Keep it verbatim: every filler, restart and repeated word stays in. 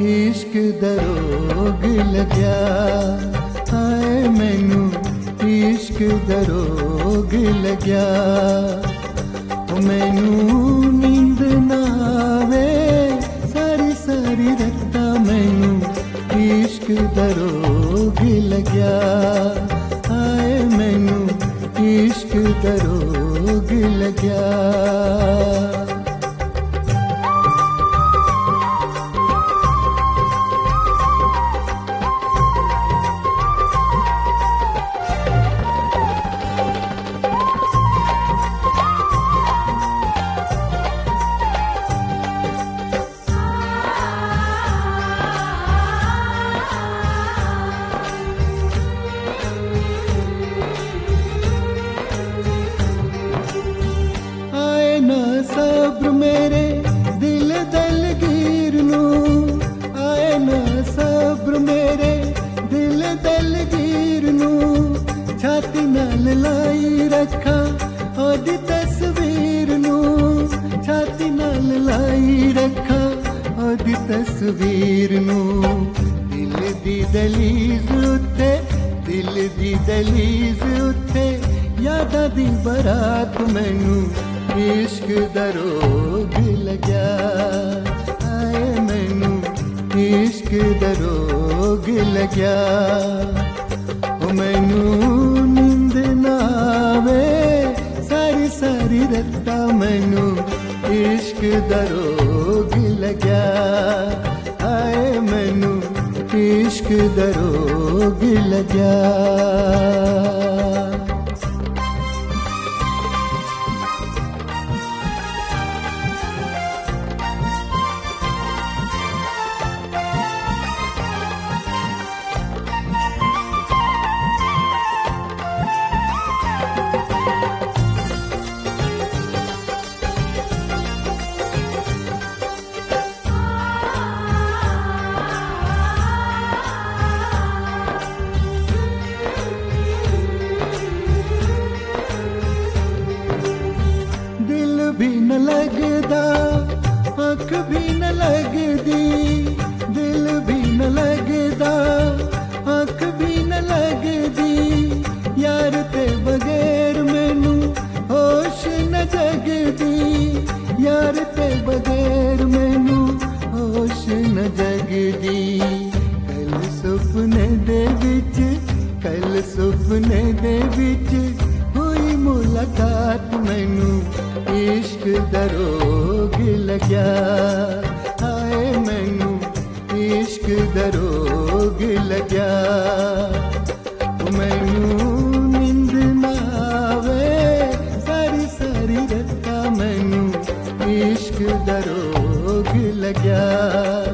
इश्क दरोग लग्या। हाय मैनू इश्क दरोग लग्या। मैनू नींद ना आवे सारी सारी रत्ता मैनू इश्क दरोग लग्या। हाय मैनू इश्क दरोग लग्या। सब्र मेरे दिल दलगीर नू आए ना सब्र मेरे दिल दलगीर नू। छाती नाल लाई रखा ओदी तस्वीर नू। छाती नाल लाई रखा ओदी तस्वीर नू। दिल दी दलीज उत्ते दिल दी दलीज उत्ते यादां दी बरात मैनू इश्क दरोग लग्या। आए मैनू इश्क दरोग लग्या। ओ मैनू नींद ना आवे सारी सारी रत्ता मैनू इश्क दरोग लग्या। आए मैनू इश्क दरोग लग्या। भी न लगदा आँख भी न लगदी। दिल भी न लगदा आँख भी न लगदी। यार ते बगैर मैनू होश न जगदी। यार ते बगैर मैनू होश न जगदी। कल सुपने दे विच कल सुपने दे विच हुई मुलाकात मैनू इश्क दरोग लग्या। हाय मैनू इश्क दरोग लग्या। मैनू नींद ना आवे सारी सारी रत्ता मैनू इश्क दरोग लग्या।